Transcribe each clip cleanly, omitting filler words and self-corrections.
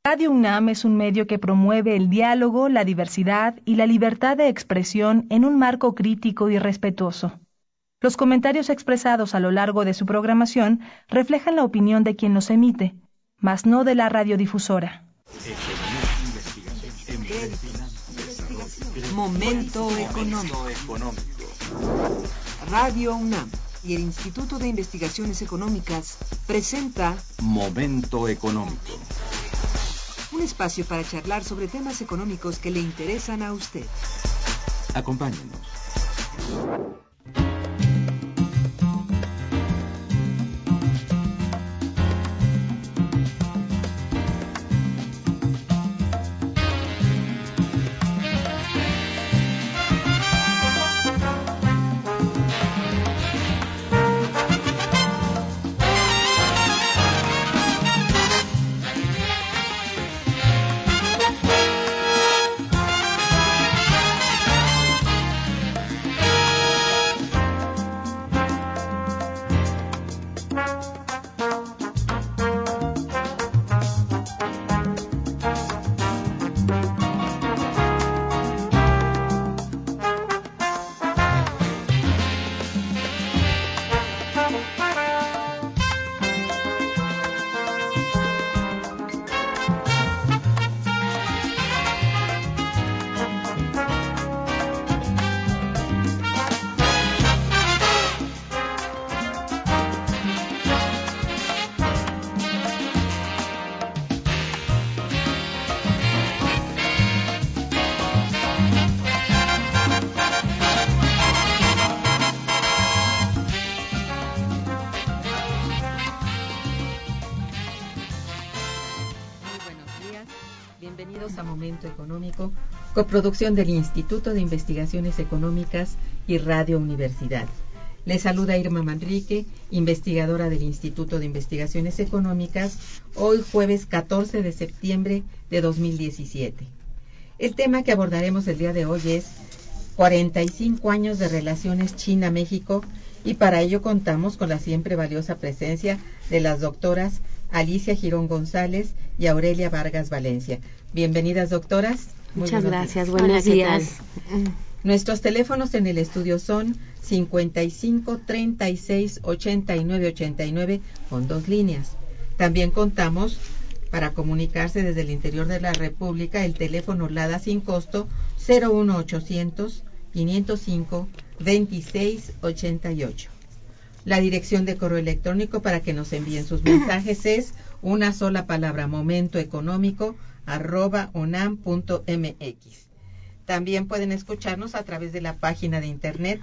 Radio UNAM es un medio que promueve el diálogo, la diversidad y la libertad de expresión en un marco crítico y respetuoso. Los comentarios expresados a lo largo de su programación reflejan la opinión de quien los emite, mas no de la radiodifusora. Momento económico. Radio UNAM y el Instituto de Investigaciones Económicas presenta Momento económico. Un espacio para charlar sobre temas económicos que le interesan a usted. Acompáñenos. Bienvenidos a Momento Económico, coproducción del Instituto de Investigaciones Económicas y Radio Universidad. Les saluda Irma Manrique, investigadora del Instituto de Investigaciones Económicas, hoy jueves 14 de septiembre de 2017. El tema que abordaremos el día de hoy es 45 años de relaciones China-México, y para ello contamos con la siempre valiosa presencia de las doctoras Alicia Girón González y Aurelia Vargas Valencia. Bienvenidas, doctoras. Muchas gracias, buenos días. Nuestros teléfonos en el estudio son 55 36 89 89 con 2 líneas. También contamos para comunicarse desde el interior de la República el teléfono LADA sin costo 01800 505 26 88. La dirección de correo electrónico para que nos envíen sus mensajes es una sola palabra, momentoeconómico@unam.mx. También pueden escucharnos a través de la página de internet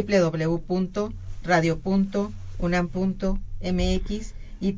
www.radio.unam.mx y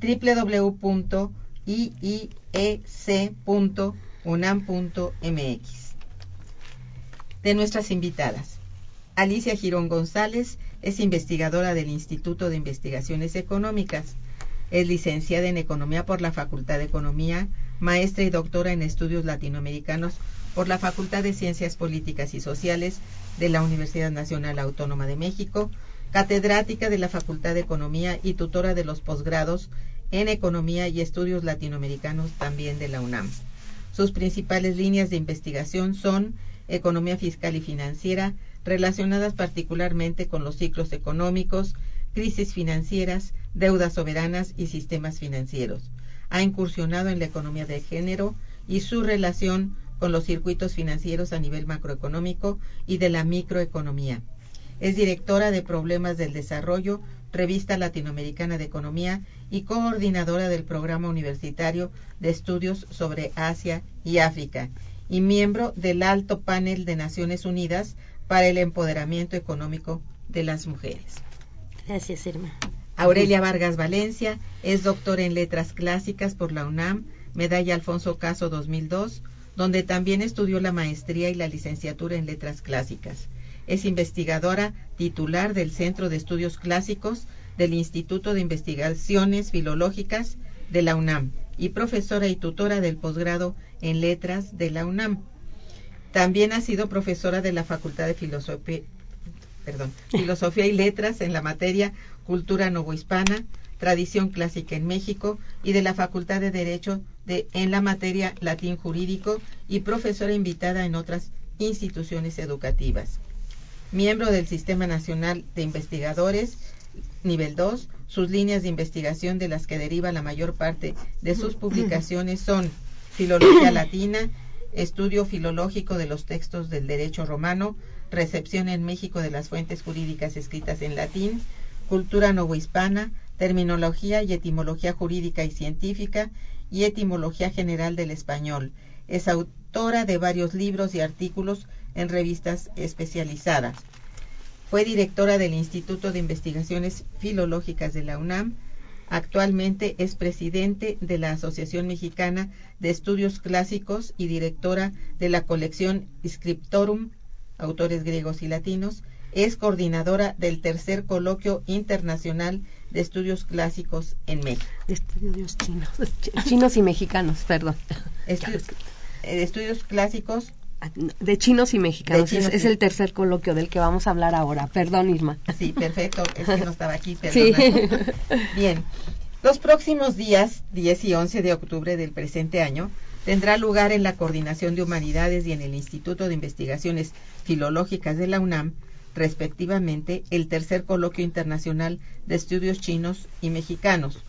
www.iiec.unam.mx. De nuestras invitadas, Alicia Girón González es investigadora del Instituto de Investigaciones Económicas. Es licenciada en Economía por la Facultad de Economía, maestra y doctora en Estudios Latinoamericanos por la Facultad de Ciencias Políticas y Sociales de la Universidad Nacional Autónoma de México, catedrática de la Facultad de Economía y tutora de los posgrados en Economía y Estudios Latinoamericanos también de la UNAM. Sus principales líneas de investigación son Economía Fiscal y Financiera, relacionadas particularmente con los ciclos económicos, crisis financieras, deudas soberanas y sistemas financieros. Ha incursionado en la economía de género y su relación con los circuitos financieros a nivel macroeconómico y de la microeconomía. Es directora de Problemas del Desarrollo, Revista Latinoamericana de Economía, y coordinadora del Programa Universitario de Estudios sobre Asia y África, y miembro del Alto Panel de Naciones Unidas para el Empoderamiento Económico de las Mujeres. Gracias, Irma. Aurelia Vargas Valencia es doctora en Letras Clásicas por la UNAM, medalla Alfonso Caso 2002, donde también estudió la maestría y la licenciatura en Letras Clásicas. Es investigadora titular del Centro de Estudios Clásicos del Instituto de Investigaciones Filológicas de la UNAM y profesora y tutora del posgrado en Letras de la UNAM. También ha sido profesora de la Facultad de Filosofía y Letras en la materia Cultura Novohispana, Tradición Clásica en México y de la Facultad de Derecho en la materia Latín Jurídico y profesora invitada en otras instituciones educativas. Miembro del Sistema Nacional de Investigadores, nivel 2, sus líneas de investigación de las que deriva la mayor parte de sus publicaciones son Filología Latina, Estudio filológico de los textos del derecho romano, Recepción en México de las fuentes jurídicas escritas en latín, Cultura novohispana, Terminología y etimología jurídica y científica y Etimología general del español. Es autora de varios libros y artículos en revistas especializadas. Fue directora del Instituto de Investigaciones Filológicas de la UNAM. Actualmente es presidente de la Asociación Mexicana de Estudios Clásicos y directora de la colección Scriptorum, autores griegos y latinos. Es coordinadora del tercer Coloquio Internacional de Estudios Clásicos en México. Estudios chinos y mexicanos, perdón. Estudios clásicos de chinos y mexicanos. Es el tercer coloquio del que vamos a hablar ahora. Perdón, Irma. Sí, perfecto. Es que no estaba aquí, perdona. Sí. Bien. Los próximos días, 10 y 11 de octubre del presente año, tendrá lugar en la Coordinación de Humanidades y en el Instituto de Investigaciones Filológicas de la UNAM, respectivamente, el tercer Coloquio Internacional de Estudios Chinos y Mexicanos,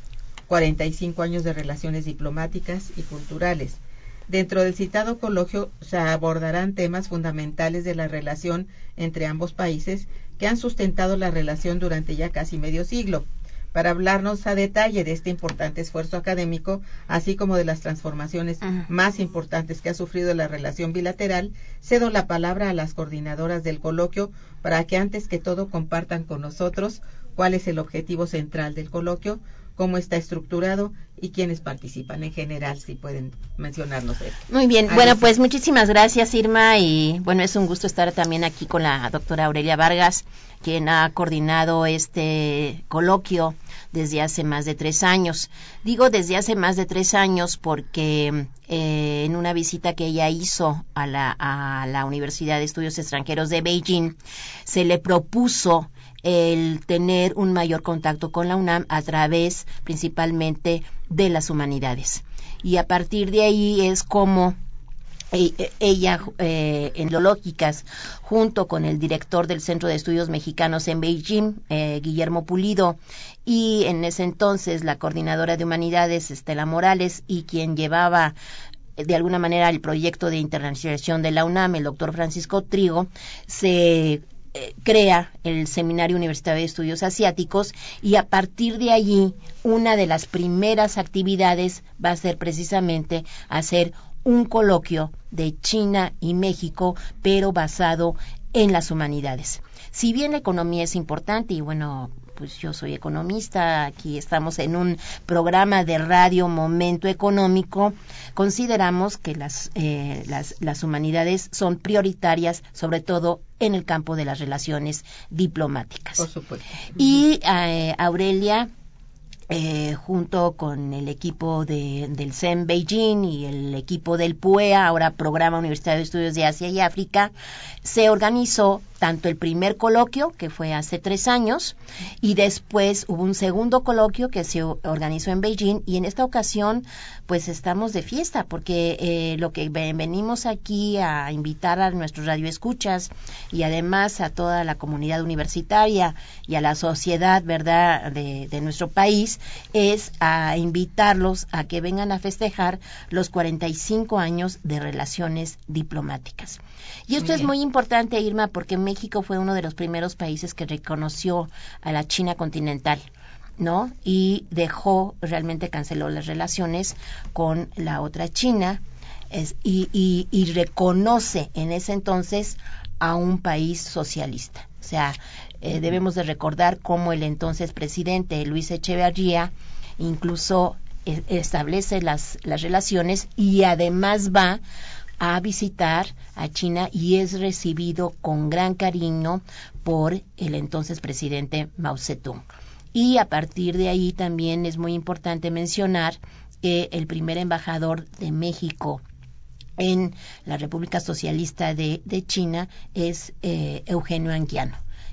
45 años de relaciones diplomáticas y culturales. Dentro del citado coloquio se abordarán temas fundamentales de la relación entre ambos países que han sustentado la relación durante ya casi medio siglo. Para hablarnos a detalle de este importante esfuerzo académico, así como de las transformaciones más importantes que ha sufrido la relación bilateral, cedo la palabra a las coordinadoras del coloquio para que antes que todo compartan con nosotros cuál es el objetivo central del coloquio, cómo está estructurado y quiénes participan en general, si pueden mencionarnos esto. Muy bien, bueno, pues muchísimas gracias, Irma, y bueno, es un gusto estar también aquí con la doctora Aurelia Vargas, quien ha coordinado este coloquio desde hace más de 3 años. Digo desde hace más de 3 años porque en una visita que ella hizo a la Universidad de Estudios Extranjeros de Beijing, se le propuso el tener un mayor contacto con la UNAM a través principalmente de las humanidades. Y a partir de ahí es como ella, en Filológicas, junto con el director del Centro de Estudios Mexicanos en Beijing, Guillermo Pulido, y en ese entonces la coordinadora de Humanidades, Estela Morales, y quien llevaba de alguna manera el proyecto de internacionalización de la UNAM, el doctor Francisco Trigo, se crea el Seminario Universitario de Estudios Asiáticos, y a partir de allí una de las primeras actividades va a ser precisamente hacer un coloquio de China y México, pero basado en las humanidades. Si bien la economía es importante, y bueno, pues yo soy economista, aquí estamos en un programa de radio Momento Económico, consideramos que las humanidades son prioritarias, sobre todo en el campo de las relaciones diplomáticas. Por supuesto. Y Aurelia, junto con el equipo del CEM Beijing y el equipo del PUEA, ahora Programa Universitario de Estudios de Asia y África, se organizó tanto el primer coloquio, que fue hace 3 años, y después hubo un segundo coloquio que se organizó en Beijing, y en esta ocasión pues estamos de fiesta, porque lo que venimos aquí a invitar a nuestros radioescuchas y además a toda la comunidad universitaria y a la sociedad, ¿verdad?, de nuestro país, es a invitarlos a que vengan a festejar los 45 años de relaciones diplomáticas. Y esto es muy importante, Irma, porque México fue uno de los primeros países que reconoció a la China continental, ¿no? Y realmente canceló las relaciones con la otra China, y reconoce en ese entonces a un país socialista. O sea, debemos de recordar cómo el entonces presidente Luis Echeverría incluso establece las relaciones, y además va a visitar a China y es recibido con gran cariño por el entonces presidente Mao Zedong. Y a partir de ahí también es muy importante mencionar que el primer embajador de México en la República Socialista de China es Eugenio Anguiano.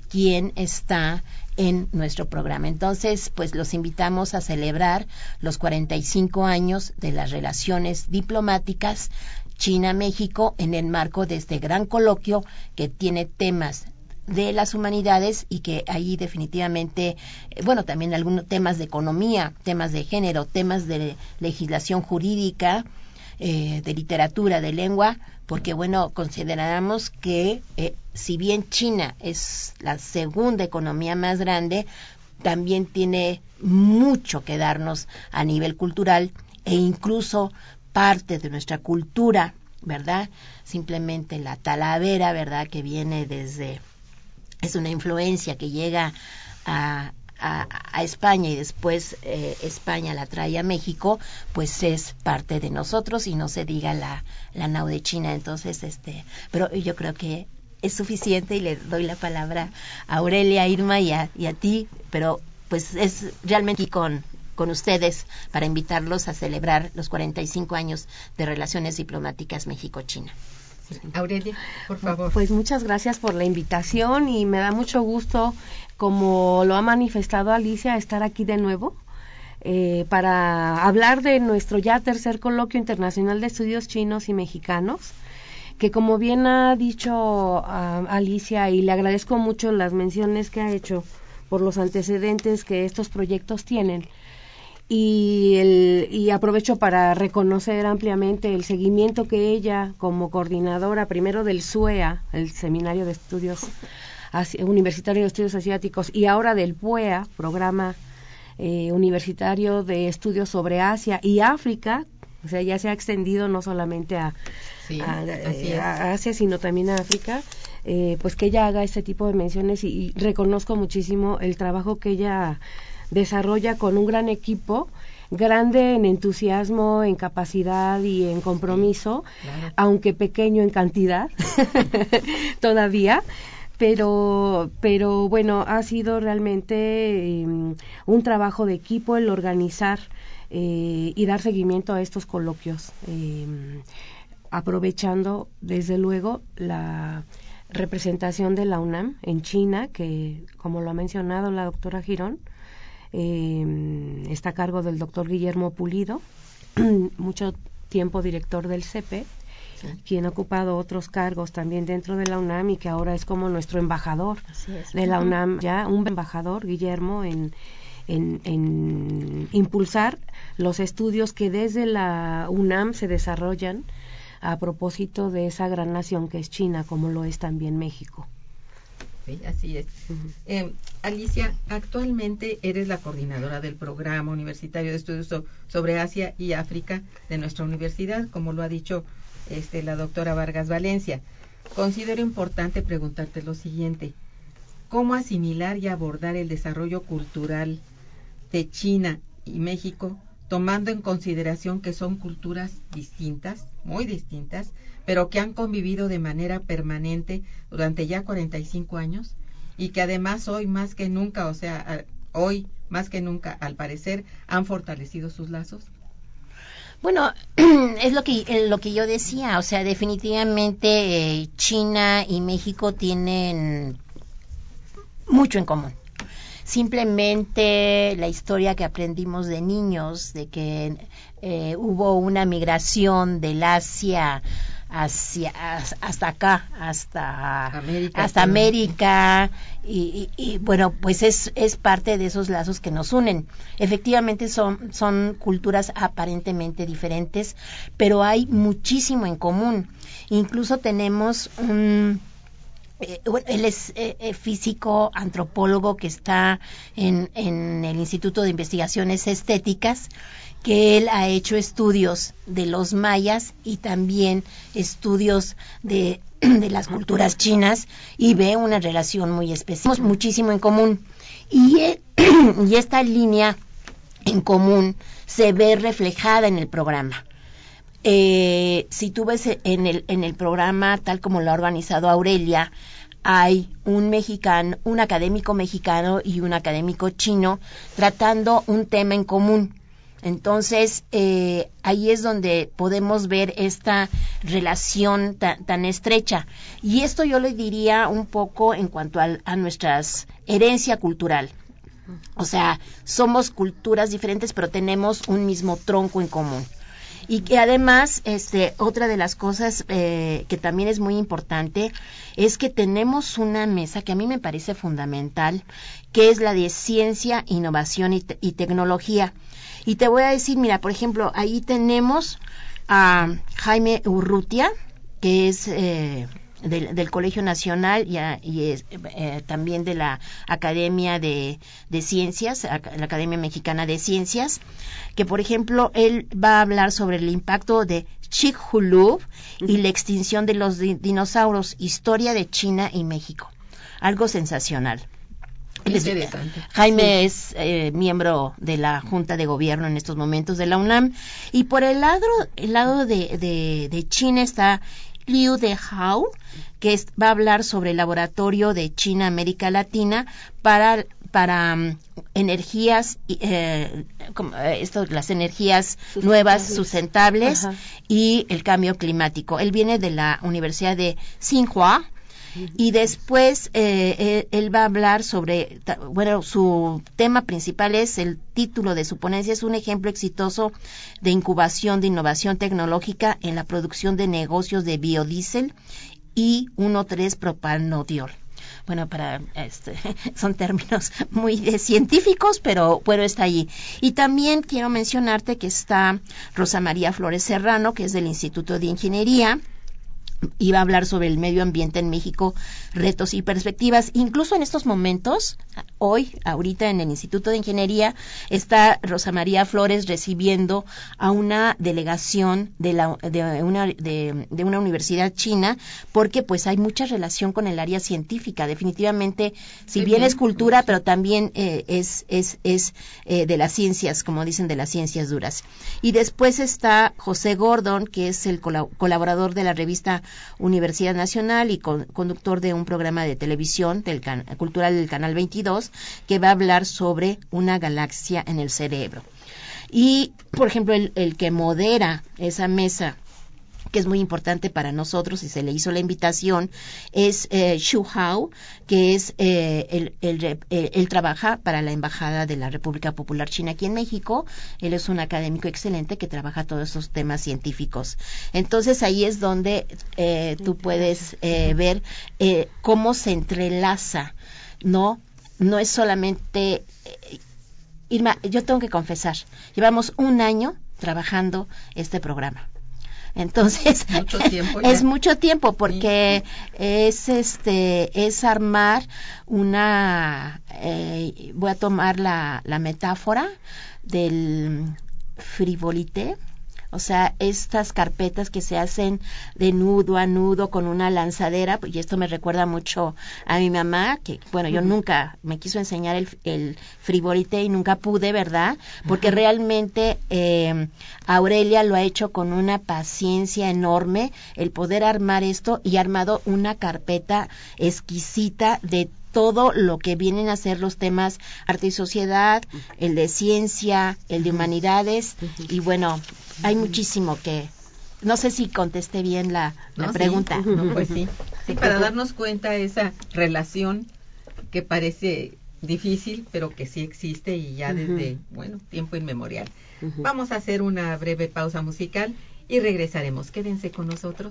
quien está en nuestro programa. Entonces, pues los invitamos a celebrar los 45 años de las relaciones diplomáticas China-México en el marco de este gran coloquio que tiene temas de las humanidades y que ahí definitivamente, también algunos temas de economía, temas de género, temas de legislación jurídica, de literatura, de lengua, porque consideramos que si bien China es la segunda economía más grande, también tiene mucho que darnos a nivel cultural e incluso parte de nuestra cultura, ¿verdad? Simplemente la talavera, ¿verdad? Que viene es una influencia que llega a España y después España la trae a México, pues es parte de nosotros y no se diga la nao de China. Entonces, pero yo creo que es suficiente y le doy la palabra a Aurelia, a Irma y a ti, pero pues es realmente con ustedes para invitarlos a celebrar los 45 años de relaciones diplomáticas México-China. Aurelia, por favor. Pues muchas gracias por la invitación y me da mucho gusto, como lo ha manifestado Alicia, estar aquí de nuevo para hablar de nuestro ya tercer coloquio internacional de estudios chinos y mexicanos, que como bien ha dicho Alicia, y le agradezco mucho las menciones que ha hecho por los antecedentes que estos proyectos tienen, y aprovecho para reconocer ampliamente el seguimiento que ella, como coordinadora primero del SUEA, el Seminario de Estudios Universitario de Estudios Asiáticos, y ahora del PUEA, Programa Universitario de Estudios sobre Asia y África, o sea, ya se ha extendido no solamente a Asia, sino también a África, pues que ella haga este tipo de menciones y reconozco muchísimo el trabajo que ella desarrolla con un gran equipo, grande en entusiasmo, en capacidad y en compromiso, claro, aunque pequeño en cantidad todavía, pero ha sido realmente un trabajo de equipo el organizar y dar seguimiento a estos coloquios, aprovechando desde luego la representación de la UNAM en China, que como lo ha mencionado la doctora Girón, está a cargo del doctor Guillermo Pulido, mucho tiempo director del CEPE, sí, quien ha ocupado otros cargos también dentro de la UNAM y que ahora es como nuestro embajador de la UNAM, ya un embajador, Guillermo, en impulsar los estudios que desde la UNAM se desarrollan a propósito de esa gran nación que es China, como lo es también México. Sí, así es. Alicia, actualmente eres la coordinadora del Programa Universitario de Estudios sobre Asia y África de nuestra universidad, como lo ha dicho la doctora Vargas Valencia. Considero importante preguntarte lo siguiente: ¿cómo asimilar y abordar el desarrollo cultural de China y México, tomando en consideración que son culturas distintas, muy distintas, pero que han convivido de manera permanente durante ya 45 años y que además hoy más que nunca, al parecer, han fortalecido sus lazos? Bueno, es lo que yo decía, o sea, definitivamente China y México tienen mucho en común. Simplemente la historia que aprendimos de niños, de que hubo una migración del Asia hasta acá, hasta América y bueno, pues es parte de esos lazos que nos unen. Efectivamente son culturas aparentemente diferentes, pero hay muchísimo en común. Incluso tenemos él es físico, antropólogo que está en el Instituto de Investigaciones Estéticas, que él ha hecho estudios de los mayas y también estudios de las culturas chinas y ve una relación muy especial. Tenemos muchísimo en común y esta línea en común se ve reflejada en el programa. Si tú ves en el programa, tal como lo ha organizado Aurelia, hay un académico mexicano y un académico chino tratando un tema en común, Entonces, ahí es donde podemos ver esta relación tan estrecha. Y esto yo le diría un poco en cuanto a nuestra herencia cultural. O sea, somos culturas diferentes, pero tenemos un mismo tronco en común. Y que además, otra de las cosas que también es muy importante es que tenemos una mesa que a mí me parece fundamental, que es la de ciencia, innovación y tecnología. Y te voy a decir, mira, por ejemplo, ahí tenemos a Jaime Urrutia, que es del Colegio Nacional y es, también de la Academia de Ciencias, la Academia Mexicana de Ciencias, que por ejemplo él va a hablar sobre el impacto de Chicxulub y la extinción de los dinosaurios, historia de China y México. Algo sensacional. Interesante. Jaime es miembro de la Junta de Gobierno en estos momentos de la UNAM, y por el lado de China está Liu Dehao, que va a hablar sobre el laboratorio de China América Latina para energías, las energías nuevas, sustentables. Ajá. Y el cambio climático. Él viene de la Universidad de Tsinghua. Y después él va a hablar sobre, su tema principal es, el título de su ponencia es un ejemplo exitoso de incubación de innovación tecnológica en la producción de negocios de biodiesel y 1,3-propanodiol. Bueno, son términos muy científicos, pero bueno, está allí. Y también quiero mencionarte que está Rosa María Flores Serrano, que es del Instituto de Ingeniería, y va a hablar sobre el medio ambiente en México, retos y perspectivas. Incluso en estos momentos, ahorita en el Instituto de Ingeniería, está Rosa María Flores recibiendo a una delegación de una universidad china, porque pues hay mucha relación con el área científica. Definitivamente, si bien es cultura, pero también es de las ciencias, como dicen, de las ciencias duras. Y después está José Gordon, que es el colaborador de la revista Universidad Nacional y conductor de un programa de televisión cultural del Canal 22, que va a hablar sobre una galaxia en el cerebro. Y, por ejemplo, el que modera esa mesa, que es muy importante para nosotros, y se le hizo la invitación, es Xu Hao, que es él trabaja para la Embajada de la República Popular China aquí en México. Él es un académico excelente que trabaja todos esos temas científicos. Entonces ahí es donde tú puedes ver cómo se entrelaza, ¿no? No es solamente... Irma, yo tengo que confesar, llevamos un año trabajando este programa. Entonces, es mucho tiempo porque es armar una, voy a tomar la metáfora del frivolité. O sea, estas carpetas que se hacen de nudo a nudo con una lanzadera, y esto me recuerda mucho a mi mamá, que, bueno, yo nunca me quiso enseñar el frivolité y nunca pude, ¿verdad? Porque realmente Aurelia lo ha hecho con una paciencia enorme, el poder armar esto, y ha armado una carpeta exquisita de todo lo que vienen a ser los temas arte y sociedad, el de ciencia, el de humanidades, y bueno, hay muchísimo que... No sé si contesté bien la pregunta. Sí. No, pues sí, para darnos cuenta de esa relación que parece difícil, pero que sí existe y ya desde, tiempo inmemorial. Vamos a hacer una breve pausa musical y regresaremos. Quédense con nosotros.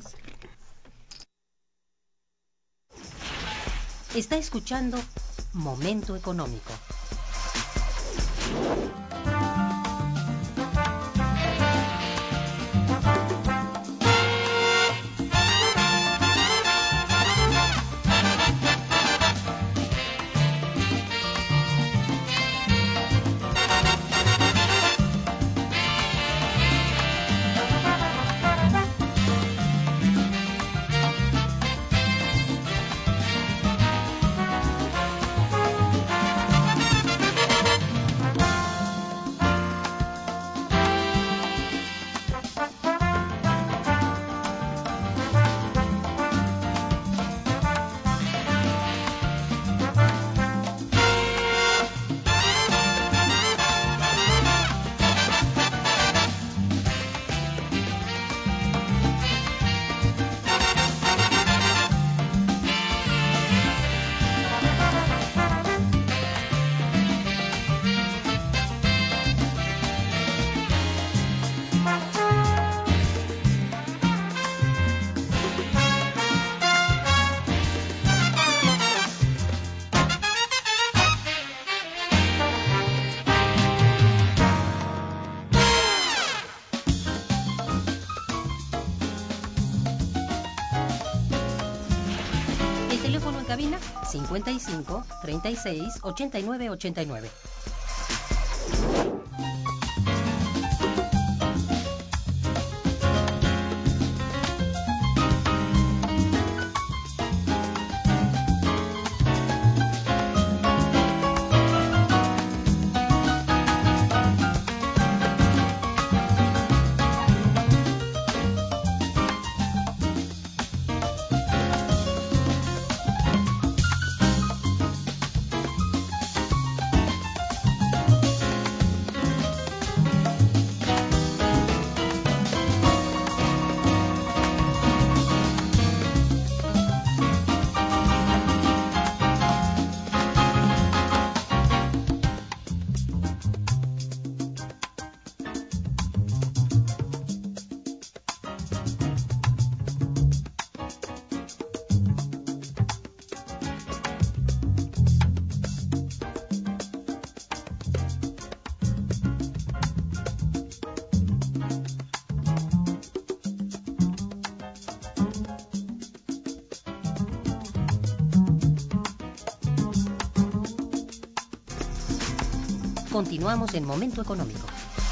Está escuchando Momento Económico. Teléfono en cabina 55 36 89 89. Continuamos en Momento Económico.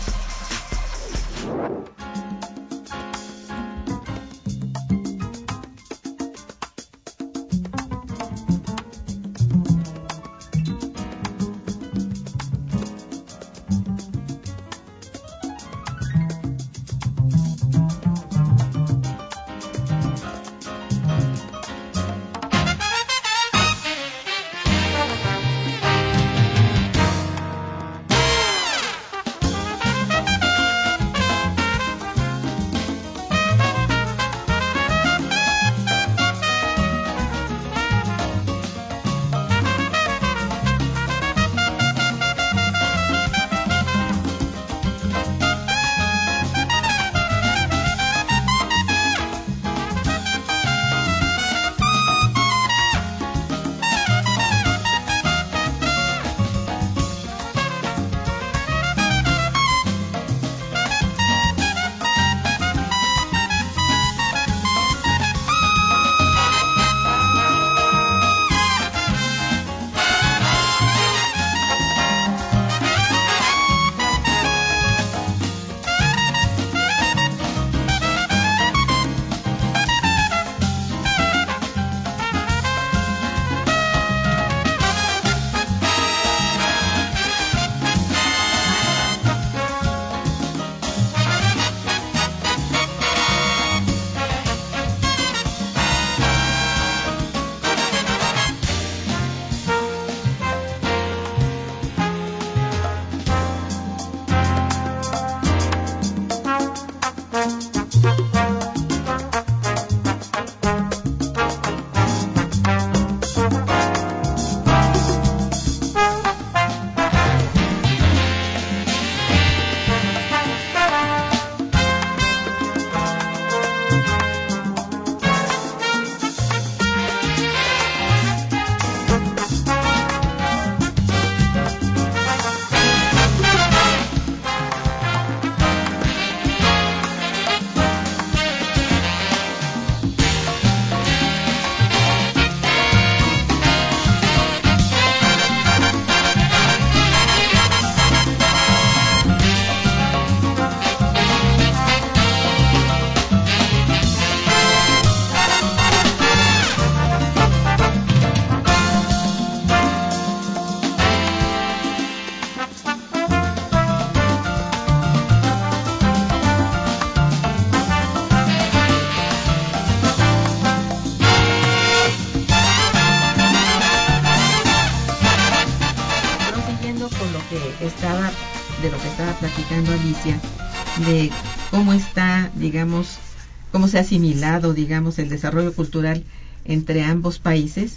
de lo que estaba platicando Alicia, de cómo está, digamos, cómo se ha asimilado, digamos, el desarrollo cultural entre ambos países.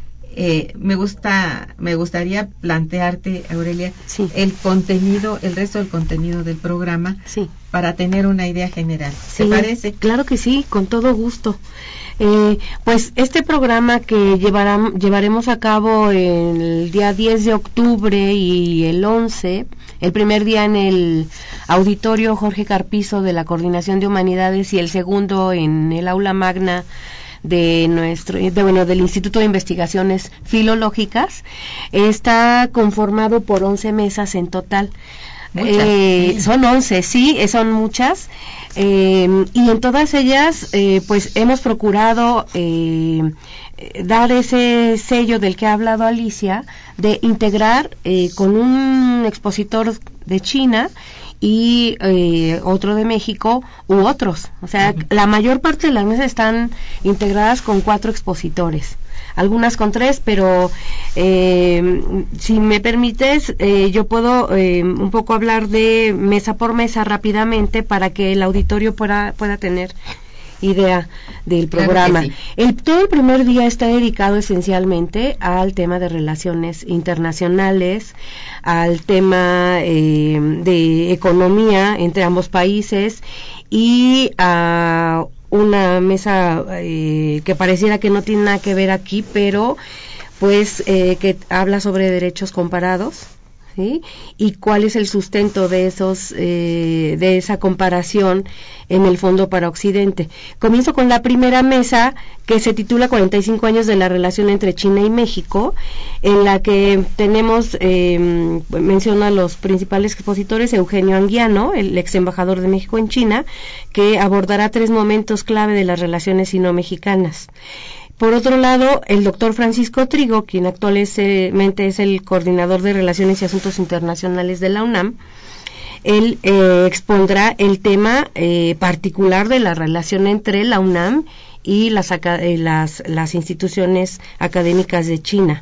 Me gustaría plantearte, Aurelia, sí, el resto del contenido del programa, sí, para tener una idea general. ¿Te parece? Claro que sí, con todo gusto. Pues este programa que llevaremos a cabo el día 10 de octubre y el 11, el primer día en el auditorio Jorge Carpizo de la Coordinación de Humanidades y el segundo en el aula magna del Instituto de Investigaciones Filológicas. Está conformado por 11 mesas en total. Son 11, sí, son muchas. Y en todas ellas, pues hemos procurado dar ese sello del que ha hablado Alicia, de integrar con un expositor de China y otro de México u otros. O sea, la mayor parte de las mesas están integradas con 4 expositores, algunas con 3, pero si me permites, yo puedo un poco hablar de mesa por mesa rápidamente para que el auditorio pueda tener idea del programa. Claro que sí. Todo el primer día está dedicado esencialmente al tema de relaciones internacionales, al tema de economía entre ambos países y a una mesa que pareciera que no tiene nada que ver aquí, pero pues que habla sobre derechos comparados, ¿sí? Y cuál es el sustento de de esa comparación en el Fondo para Occidente. Comienzo con la primera mesa, que se titula 45 años de la relación entre China y México, en la que tenemos, menciona a los principales expositores: Eugenio Anguiano, el ex embajador de México en China, que abordará 3 momentos clave de las relaciones sino-mexicanas. Por otro lado, el doctor Francisco Trigo, quien actualmente es el coordinador de Relaciones y Asuntos Internacionales de la UNAM, él expondrá el tema particular de la relación entre la UNAM y las instituciones académicas de China.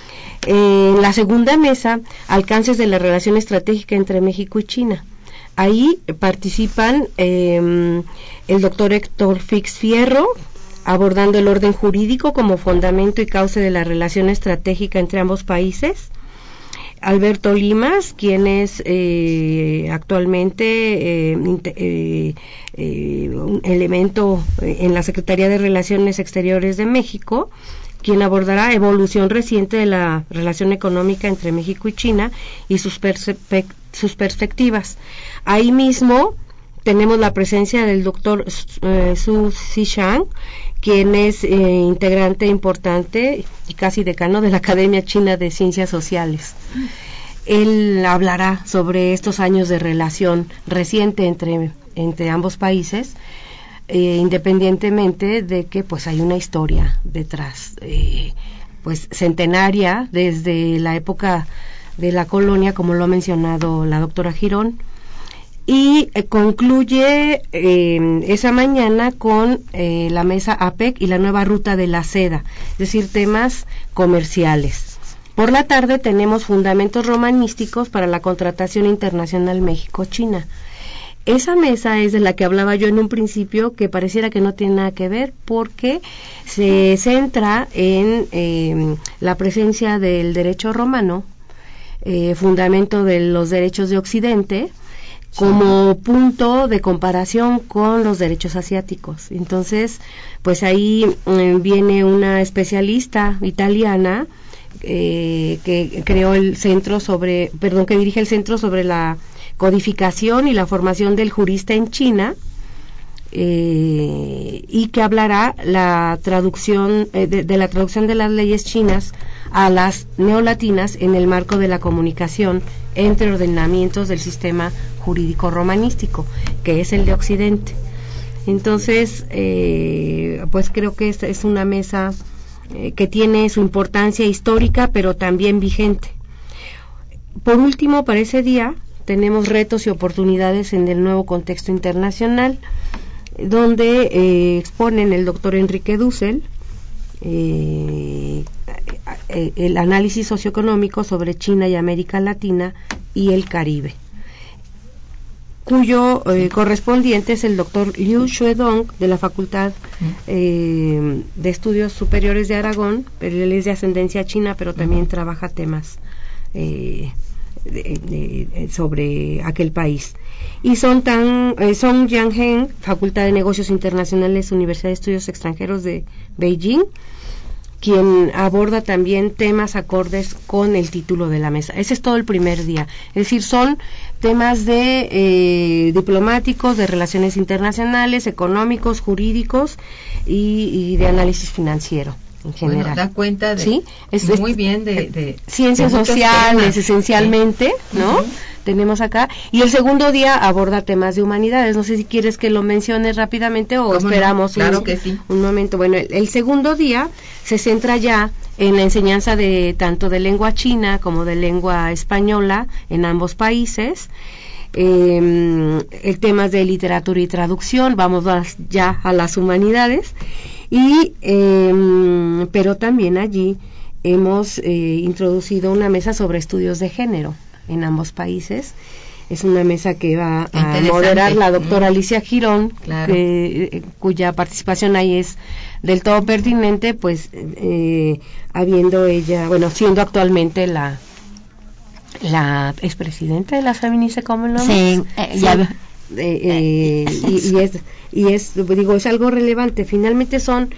En la segunda mesa, alcances de la relación estratégica entre México y China. Ahí participan el doctor Héctor Fix Fierro, abordando el orden jurídico como fundamento y causa de la relación estratégica entre ambos países. Alberto Limas, quien es actualmente un elemento en la Secretaría de Relaciones Exteriores de México, quien abordará evolución reciente de la relación económica entre México y China y sus perspectivas. Ahí mismo tenemos la presencia del doctor Su Zhixiang, quien es integrante importante y casi decano de la Academia China de Ciencias Sociales. Él hablará sobre estos años de relación reciente entre ambos países, independientemente de que pues hay una historia detrás, pues centenaria, desde la época de la colonia, como lo ha mencionado la doctora Girón. Y concluye esa mañana con la mesa APEC y la nueva ruta de la seda, es decir, temas comerciales. Por la tarde tenemos fundamentos romanísticos para la contratación internacional México-China. Esa mesa es de la que hablaba yo en un principio, que pareciera que no tiene nada que ver, porque se centra en la presencia del derecho romano, fundamento de los derechos de Occidente, como punto de comparación con los derechos asiáticos. Entonces, pues ahí viene una especialista italiana que creó el centro que dirige el centro sobre la codificación y la formación del jurista en China, y que hablará la traducción de la traducción de las leyes chinas a las neolatinas en el marco de la comunicación entre ordenamientos del sistema jurídico romanístico, que es el de Occidente. Entonces, pues creo que esta es una mesa que tiene su importancia histórica, pero también vigente. Por último, para ese día tenemos retos y oportunidades en el nuevo contexto internacional, donde exponen el doctor Enrique Dussel el análisis socioeconómico sobre China y América Latina y el Caribe, cuyo correspondiente es el doctor Liu Xuedong de la Facultad de Estudios Superiores de Aragón. Él es de ascendencia china, pero también trabaja temas sobre aquel país. Y Song Yang-hen, Facultad de Negocios Internacionales, Universidad de Estudios Extranjeros de Beijing, quien aborda también temas acordes con el título de la mesa. Ese es todo el primer día. Es decir, son temas de diplomáticos, de relaciones internacionales, económicos, jurídicos y de análisis financiero en general. Bueno, da cuenta de, ¿sí? Muy bien de ciencias de sociales, temas, esencialmente, ¿sí? ¿no? Tenemos acá. Y el segundo día aborda temas de humanidades. No sé si quieres que lo menciones rápidamente o esperamos claro que sí. un momento. Bueno, el segundo día se centra ya en la enseñanza de tanto de lengua china como de lengua española en ambos países. El tema de literatura y traducción, vamos ya a las humanidades. Y pero también allí hemos introducido una mesa sobre estudios de género en ambos países. Es una mesa que va a moderar la doctora Alicia Girón, claro. Cuya participación ahí es del todo pertinente, pues habiendo ella, bueno, siendo actualmente la expresidenta de las feministas, ¿cómo el nombre? Sí, ya y es digo, es algo relevante. Finalmente son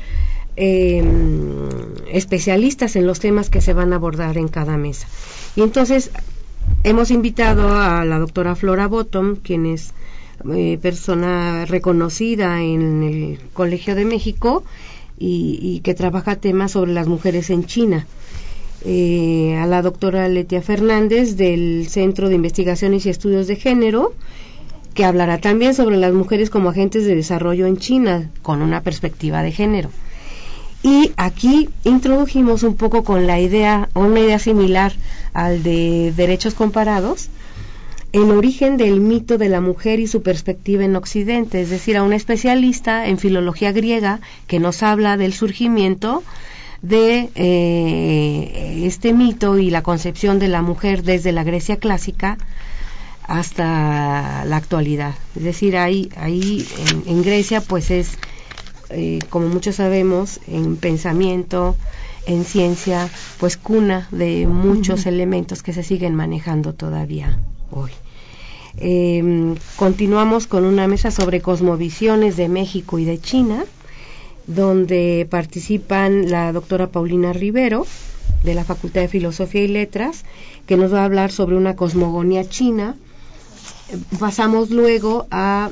especialistas en los temas que se van a abordar en cada mesa. Y entonces hemos invitado a la doctora Flora Bottom, quien es persona reconocida en el Colegio de México y que trabaja temas sobre las mujeres en China. A la doctora Letia Fernández del Centro de Investigaciones y Estudios de Género, que hablará también sobre las mujeres como agentes de desarrollo en China, con una perspectiva de género. Y aquí introdujimos un poco con una idea similar al de derechos comparados, el origen del mito de la mujer y su perspectiva en Occidente, es decir, a una especialista en filología griega que nos habla del surgimiento de este mito y la concepción de la mujer desde la Grecia clásica hasta la actualidad. Es decir, ahí en Grecia pues es, como muchos sabemos, en pensamiento, en ciencia, pues cuna de muchos elementos que se siguen manejando todavía hoy. Continuamos con una mesa sobre cosmovisiones de México y de China, donde participan la doctora Paulina Rivero, de la Facultad de Filosofía y Letras, que nos va a hablar sobre una cosmogonía china. Pasamos luego a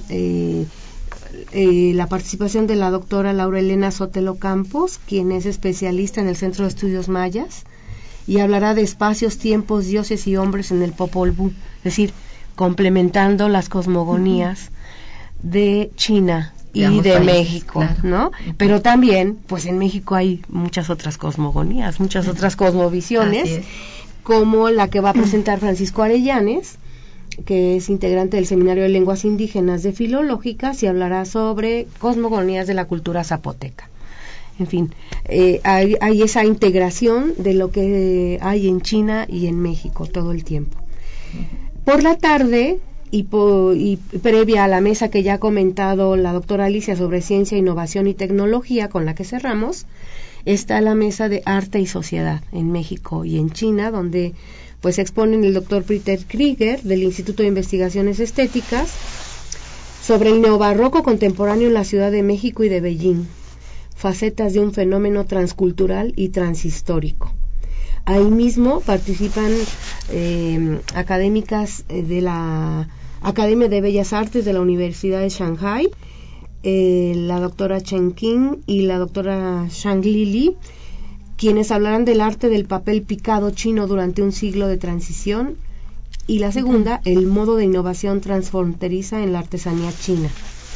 la participación de la doctora Laura Elena Sotelo Campos, quien es especialista en el Centro de Estudios Mayas, y hablará de espacios, tiempos, dioses y hombres en el Popol Vuh, es decir, complementando las cosmogonías de China y de México, claro, ¿no? Pero también, pues en México hay muchas otras cosmogonías, muchas otras cosmovisiones, como la que va a presentar Francisco Arellanes, que es integrante del Seminario de Lenguas Indígenas de Filológicas, y hablará sobre cosmogonías de la cultura zapoteca. En fin, hay esa integración de lo que hay en China y en México todo el tiempo. Por la tarde, y previa a la mesa que ya ha comentado la doctora Alicia sobre ciencia, innovación y tecnología, con la que cerramos, está la mesa de arte y sociedad en México y en China, donde pues exponen el doctor Peter Krieger del Instituto de Investigaciones Estéticas sobre el neobarroco contemporáneo en la Ciudad de México y de Beijing, facetas de un fenómeno transcultural y transhistórico. Ahí mismo participan académicas de la Academia de Bellas Artes de la Universidad de Shanghai, la doctora Chen Qing y la doctora Shang Lili, quienes hablarán del arte del papel picado chino durante un siglo de transición, y la segunda, el modo de innovación transfronteriza en la artesanía china.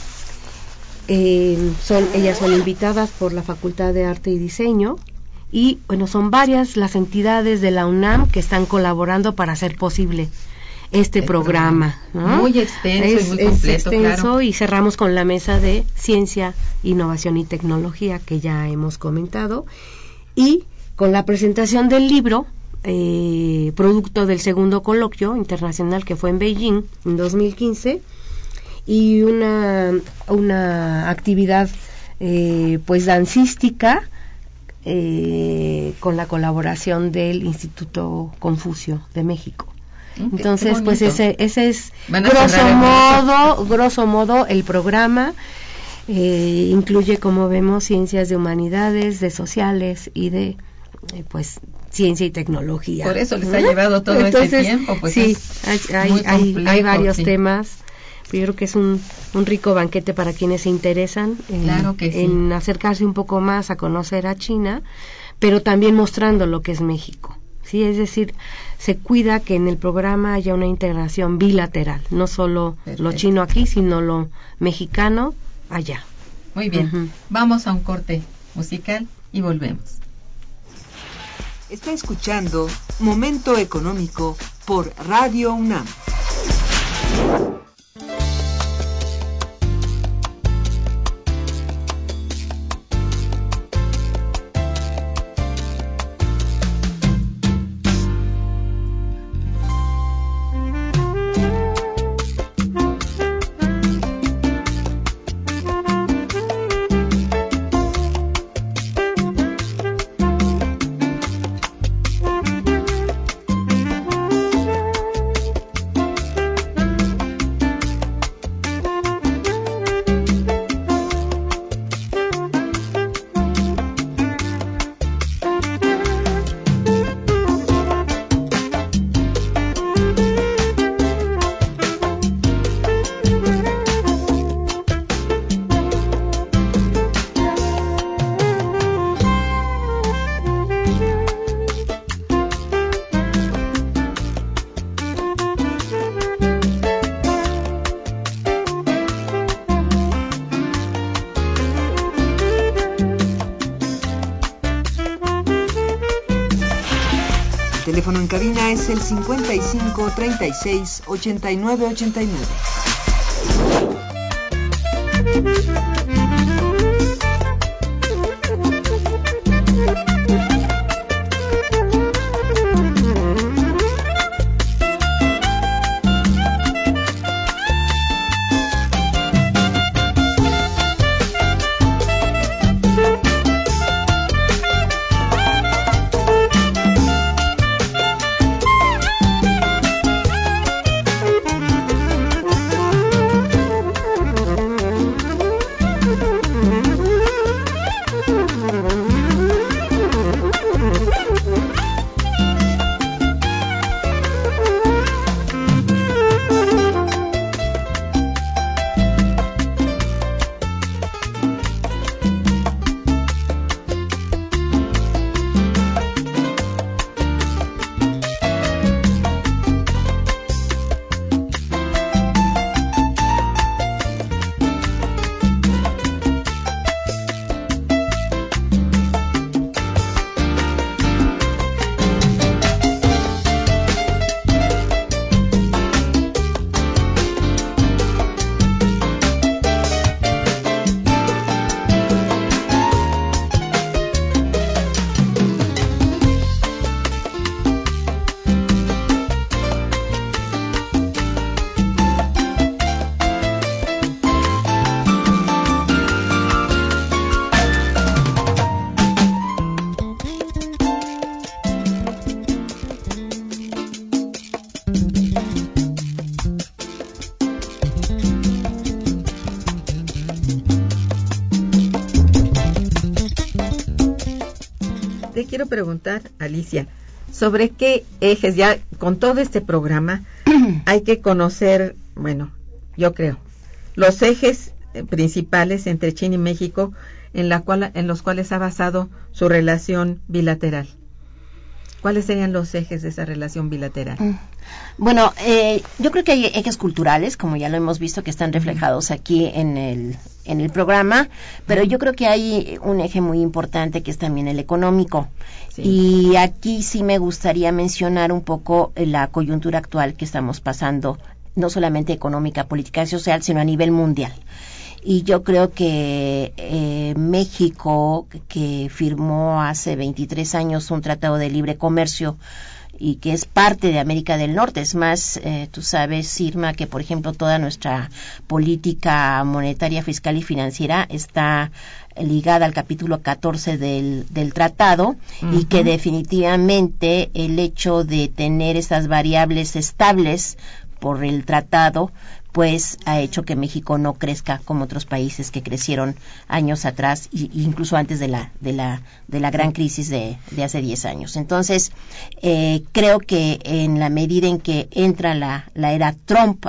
Ellas son invitadas por la Facultad de Arte y Diseño, y bueno, son varias las entidades de la UNAM que están colaborando para hacer posible este programa, ¿no? Muy extenso y muy completo, es extenso, claro. Y cerramos con la mesa de ciencia, innovación y tecnología que ya hemos comentado, y con la presentación del libro, producto del segundo coloquio internacional que fue en Beijing en 2015, y una actividad pues dancística con la colaboración del Instituto Confucio de México. Entonces, pues ese es grosso modo el programa. Incluye, como vemos, ciencias de humanidades, de sociales y de pues ciencia y tecnología. Por eso les ha llevado todo este tiempo. Pues sí, hay varios sí. temas. Yo creo que es un rico banquete para quienes se interesan Claro que sí. en acercarse un poco más a conocer a China, pero también mostrando lo que es México. Sí, es decir, se cuida que en el programa haya una integración bilateral, no solo Perfecto. lo chino aquí, sino lo mexicano allá. Muy bien, Ujú. Vamos a un corte musical y volvemos. Está escuchando Momento Económico por Radio UNAM. El teléfono en cabina es el 55 36 89 89. Te quiero preguntar, Alicia, sobre qué ejes, ya con todo este programa, hay que conocer, bueno, yo creo, los ejes principales entre China y México en los cuales ha basado su relación bilateral. ¿Cuáles serían los ejes de esa relación bilateral? Bueno, yo creo que hay ejes culturales, como ya lo hemos visto, que están reflejados aquí en el programa, pero yo creo que hay un eje muy importante que es también el económico. Sí. Y aquí sí me gustaría mencionar un poco la coyuntura actual que estamos pasando, no solamente económica, política y social, sino a nivel mundial. Y yo creo que México, que firmó hace 23 años un tratado de libre comercio y que es parte de América del Norte, es más, tú sabes, Irma, que por ejemplo toda nuestra política monetaria, fiscal y financiera está ligada al capítulo 14 del tratado, y que definitivamente el hecho de tener esas variables estables por el tratado pues ha hecho que México no crezca como otros países que crecieron años atrás y incluso antes de la gran crisis de hace 10 años. Entonces, creo que en la medida en que entra la era Trump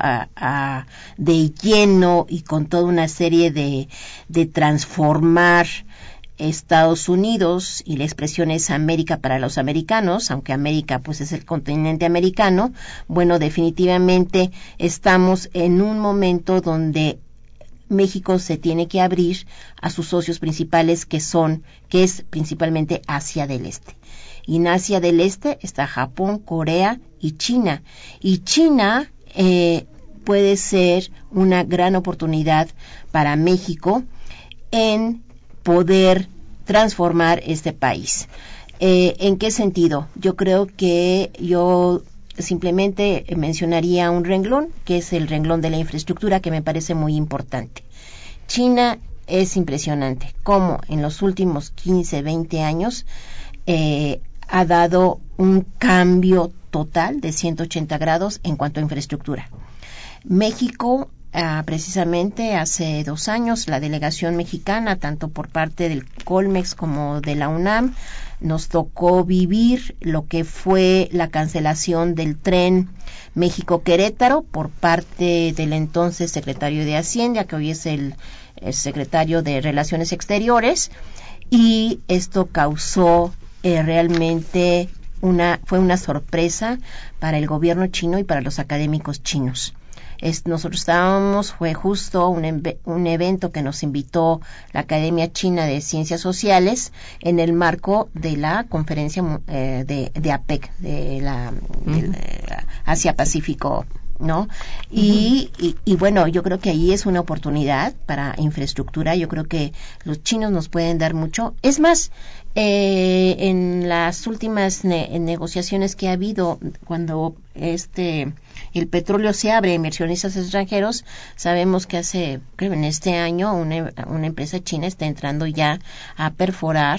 de lleno y con toda una serie de transformar Estados Unidos, y la expresión es América para los americanos, aunque América pues es el continente americano, bueno, definitivamente estamos en un momento donde México se tiene que abrir a sus socios principales que es principalmente Asia del Este. Y en Asia del Este está Japón, Corea y China. Y China puede ser una gran oportunidad para México en poder transformar este país. ¿En qué sentido? Yo creo que yo simplemente mencionaría un renglón, que es el renglón de la infraestructura, que me parece muy importante. China es impresionante cómo en los últimos 15, 20 años ha dado un cambio total de 180 grados en cuanto a infraestructura. México, precisamente hace 2 años, la delegación mexicana, tanto por parte del Colmex como de la UNAM, nos tocó vivir lo que fue la cancelación del tren México-Querétaro por parte del entonces secretario de Hacienda, que hoy es el secretario de Relaciones Exteriores, y esto causó realmente fue una sorpresa para el gobierno chino y para los académicos chinos. Nosotros fue justo un evento que nos invitó la Academia China de Ciencias Sociales en el marco de la conferencia de APEC, de Asia-Pacífico, ¿no? Y bueno, yo creo que ahí es una oportunidad para infraestructura. Yo creo que los chinos nos pueden dar mucho. Es más, en las últimas negociaciones que ha habido, cuando el petróleo se abre a inversionistas extranjeros, sabemos que creo en este año una empresa china está entrando ya a perforar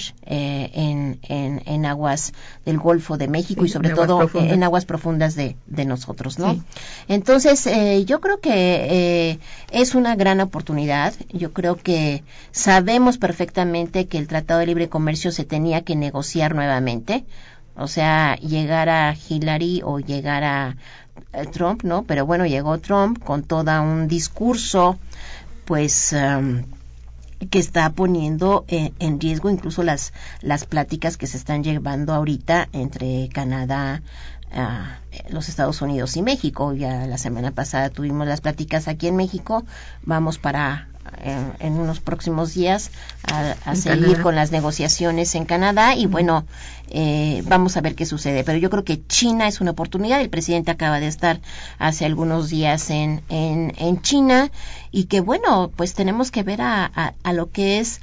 en aguas del Golfo de México, y sobre todo en aguas profundas de nosotros, ¿no? Sí. Entonces, yo creo que es una gran oportunidad. Yo creo que sabemos perfectamente que el Tratado de Libre Comercio se tenía que negociar nuevamente, o sea, llegar a Hillary o llegar a Trump, ¿no? Pero bueno, llegó Trump con todo un discurso, pues, que está poniendo en riesgo incluso las pláticas que se están llevando ahorita entre Canadá, los Estados Unidos y México. Ya la semana pasada tuvimos las pláticas aquí en México, vamos para en unos próximos días a seguir Canadá con las negociaciones en Canadá, y bueno, vamos a ver qué sucede. Pero yo creo que China es una oportunidad. El presidente acaba de estar hace algunos días en China, y que bueno, pues tenemos que ver a lo que es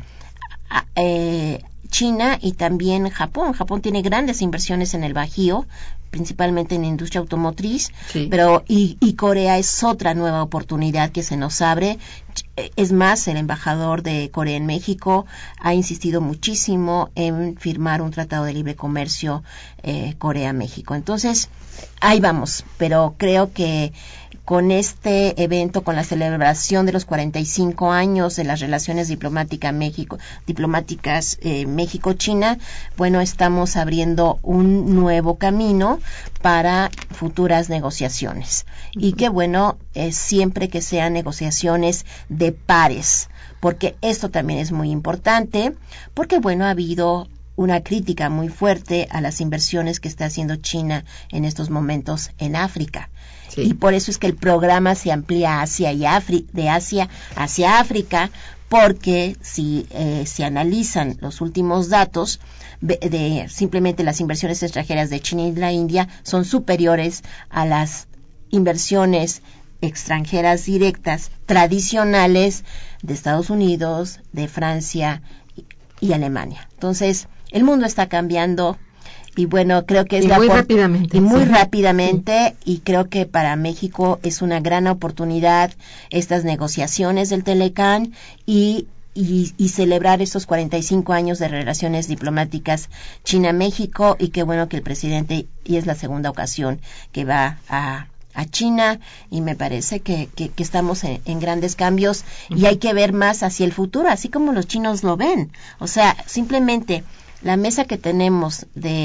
China y también Japón. Japón tiene grandes inversiones en el Bajío, principalmente en la industria automotriz, sí. Pero y Corea es otra nueva oportunidad que se nos abre. Es más, el embajador de Corea en México ha insistido muchísimo en firmar un tratado de libre comercio Corea-México. Entonces, ahí vamos, pero creo que con este evento, con la celebración de los 45 años de las relaciones diplomáticas México-China, bueno, estamos abriendo un nuevo camino para futuras negociaciones. Y que bueno, siempre que sean negociaciones de pares, porque esto también es muy importante, porque bueno, ha habido una crítica muy fuerte a las inversiones que está haciendo China en estos momentos en África. Sí. Y por eso es que el programa se amplía de Asia hacia África, porque si se analizan los últimos datos de simplemente las inversiones extranjeras de China y la India, son superiores a las inversiones extranjeras directas tradicionales de Estados Unidos, de Francia y Alemania. Entonces, el mundo está cambiando. Y bueno, creo que es muy rápidamente. Y muy rápidamente, y creo que para México es una gran oportunidad estas negociaciones del Telecán y celebrar estos 45 años de relaciones diplomáticas China-México, y qué bueno que el presidente, y es la segunda ocasión que va a a China, y me parece que estamos en grandes cambios, y hay que ver más hacia el futuro, así como los chinos lo ven. O sea, simplemente la mesa que tenemos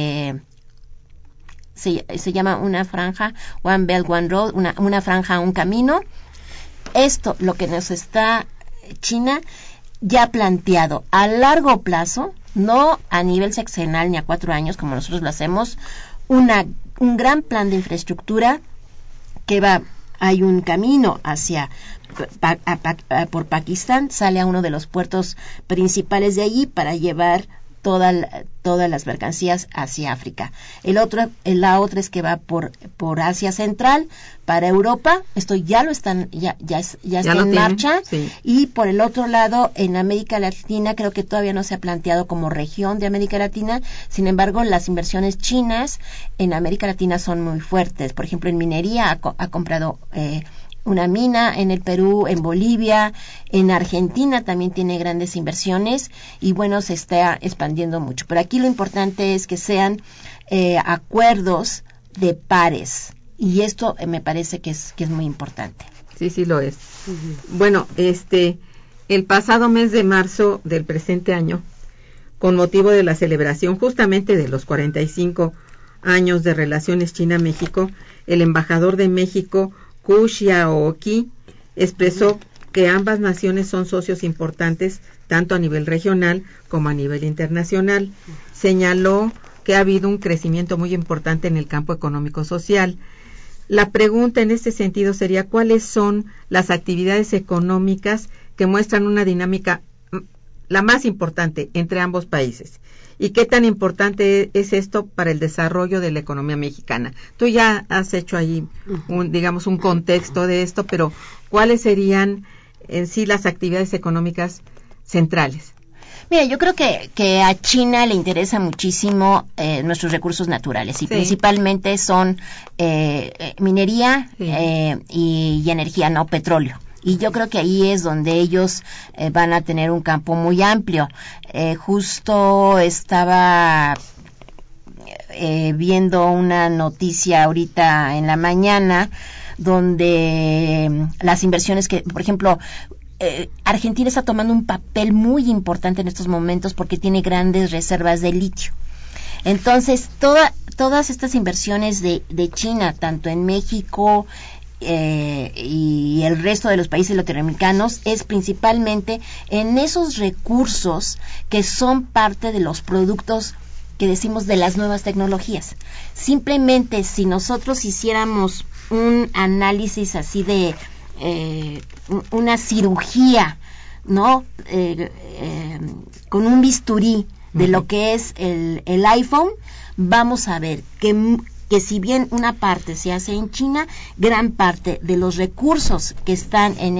se llama una franja, One Belt, One Road, una franja, un camino. Esto, lo que nos está China ya planteado a largo plazo, no a nivel sexenal ni a 4 años como nosotros lo hacemos, un gran plan de infraestructura que hay un camino hacia por Pakistán, sale a uno de los puertos principales de allí para llevar todas las mercancías hacia África. La otra es que va por Asia Central para Europa. Esto ya está en marcha. Sí. Y por el otro lado, en América Latina, creo que todavía no se ha planteado como región de América Latina. Sin embargo, las inversiones chinas en América Latina son muy fuertes. Por ejemplo, en minería ha comprado una mina en el Perú, en Bolivia, en Argentina también tiene grandes inversiones, y bueno, se está expandiendo mucho. Pero aquí lo importante es que sean acuerdos de pares, y esto me parece que es muy importante. Sí lo es. Uh-huh. Bueno, el pasado mes de marzo del presente año, con motivo de la celebración justamente de los 45 años de relaciones China-México, el embajador de México, Ku Xiaoqi, expresó que ambas naciones son socios importantes tanto a nivel regional como a nivel internacional. Señaló que ha habido un crecimiento muy importante en el campo económico-social. La pregunta en este sentido sería: ¿cuáles son las actividades económicas que muestran una dinámica, la más importante, entre ambos países? ¿Y qué tan importante es esto para el desarrollo de la economía mexicana? Tú ya has hecho ahí un contexto de esto, pero ¿cuáles serían en sí las actividades económicas centrales? Mira, yo creo que a China le interesa muchísimo nuestros recursos naturales, y principalmente son minería y energía, no petróleo. Y yo creo que ahí es donde ellos van a tener un campo muy amplio. Justo estaba viendo una noticia ahorita en la mañana donde las inversiones que, por ejemplo, Argentina está tomando un papel muy importante en estos momentos porque tiene grandes reservas de litio. Entonces, todas estas inversiones de China, tanto en México y el resto de los países latinoamericanos, es principalmente en esos recursos que son parte de los productos que decimos de las nuevas tecnologías. Simplemente si nosotros hiciéramos un análisis así de una cirugía, ¿no? Con un bisturí de lo que es el iPhone, vamos a ver que si bien una parte se hace en China, gran parte de los recursos que están en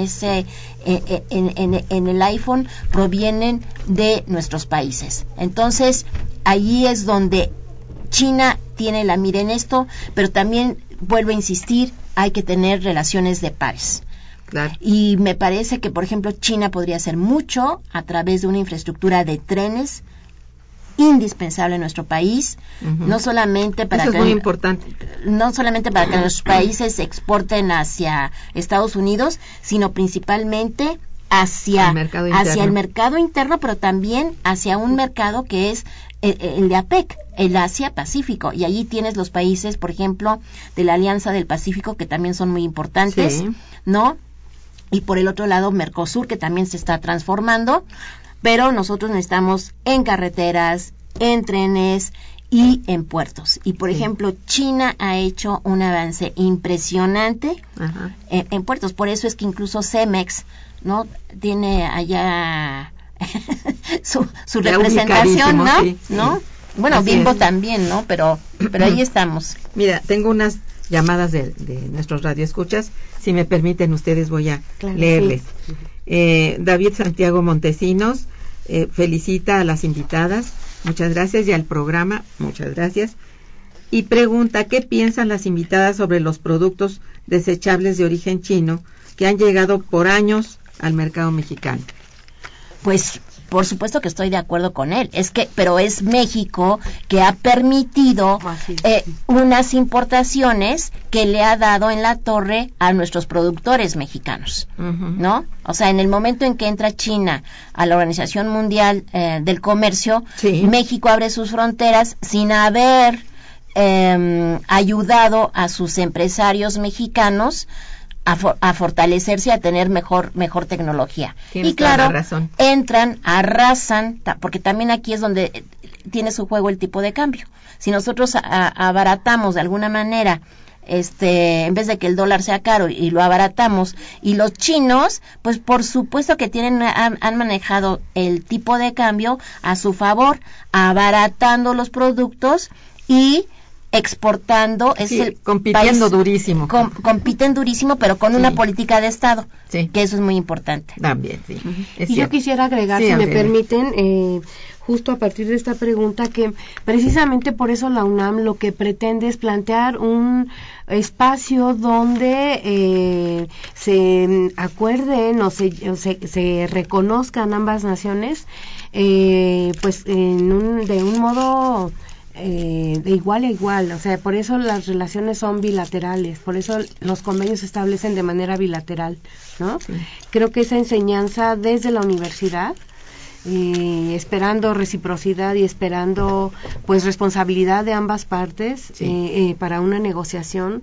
el iPhone provienen de nuestros países. Entonces, allí es donde China tiene la mira en esto, pero también, vuelvo a insistir, hay que tener relaciones de pares. Claro. Y me parece que, por ejemplo, China podría hacer mucho a través de una infraestructura de trenes indispensable en nuestro país, no solamente para que nuestros países exporten hacia Estados Unidos, sino principalmente hacia el mercado interno, pero también hacia un mercado que es el de APEC, el Asia-Pacífico, y allí tienes los países, por ejemplo, de la Alianza del Pacífico, que también son muy importantes, sí, ¿no? Y por el otro lado, Mercosur, que también se está transformando, pero nosotros necesitamos en carreteras, en trenes y en puertos. Y por ejemplo, China ha hecho un avance impresionante en puertos. Por eso es que incluso Cemex, ¿no?, tiene allá su representación, ¿no? Sí, sí. ¿No? Bueno, así Bimbo es. También, ¿no? Pero ahí estamos. Mira, tengo unas llamadas de nuestros radioescuchas. Si me permiten ustedes, voy a leerles. Sí. David Santiago Montesinos felicita a las invitadas, muchas gracias, y al programa, muchas gracias, y pregunta qué piensan las invitadas sobre los productos desechables de origen chino que han llegado por años al mercado mexicano. Pues por supuesto que estoy de acuerdo con él. Pero es México que ha permitido unas importaciones que le ha dado en la torre a nuestros productores mexicanos, ¿no? O sea, en el momento en que entra China a la Organización Mundial del Comercio, México abre sus fronteras sin haber ayudado a sus empresarios mexicanos a fortalecerse, a tener mejor tecnología. Tienes y claro, toda la razón. entran, arrasan, porque también aquí es donde tiene su juego el tipo de cambio. Si nosotros abaratamos de alguna manera, en vez de que el dólar sea caro y lo abaratamos, y los chinos, pues por supuesto que han manejado el tipo de cambio a su favor, abaratando los productos y exportando, compitiendo durísimo. Compiten durísimo, pero con una política de Estado, que eso es muy importante. También, sí. Y yo quisiera agregar, si me permiten, justo a partir de esta pregunta, que precisamente por eso la UNAM lo que pretende es plantear un espacio donde se acuerden o se reconozcan ambas naciones, pues de un modo de igual a igual. O sea, por eso las relaciones son bilaterales, por eso los convenios se establecen de manera bilateral, ¿no? Sí. Creo que esa enseñanza desde la universidad, esperando reciprocidad y esperando pues responsabilidad de ambas partes, para una negociación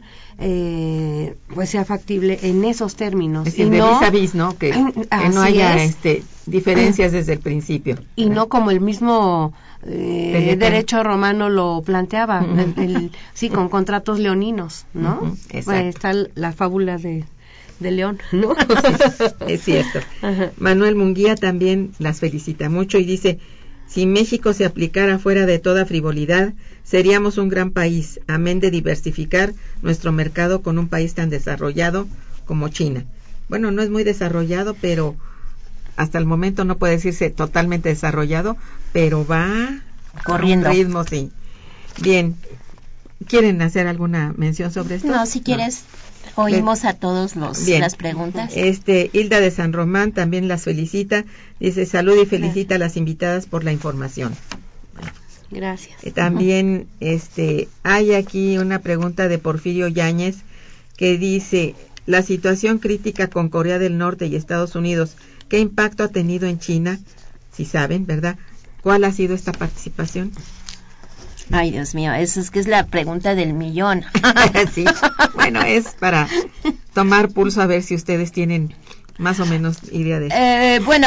pues sea factible en esos términos. Es decir, de vis a vis, ¿no? Que no haya diferencias desde el principio. Y no como el mismo derecho romano lo planteaba, con contratos leoninos, ¿no? Pues está la fábula de León, ¿no? Es cierto. Manuel Munguía también las felicita mucho y dice: si México se aplicara fuera de toda frivolidad, seríamos un gran país, amén de diversificar nuestro mercado con un país tan desarrollado como China. Bueno, no es muy desarrollado, pero hasta el momento no puede decirse totalmente desarrollado, pero va corriendo. A un ritmo, sí. Bien, ¿quieren hacer alguna mención sobre esto? No, si quieres, oímos a todos las preguntas. Hilda de San Román también las felicita, dice: salud y felicita a las invitadas por la información. Gracias. También hay aquí una pregunta de Porfirio Yáñez que dice: la situación crítica con Corea del Norte y Estados Unidos, ¿qué impacto ha tenido en China? Si saben, ¿verdad? ¿Cuál ha sido esta participación? Ay, Dios mío, eso es que es la pregunta del millón. Sí, bueno, es para tomar pulso a ver si ustedes tienen más o menos idea de eso. Bueno,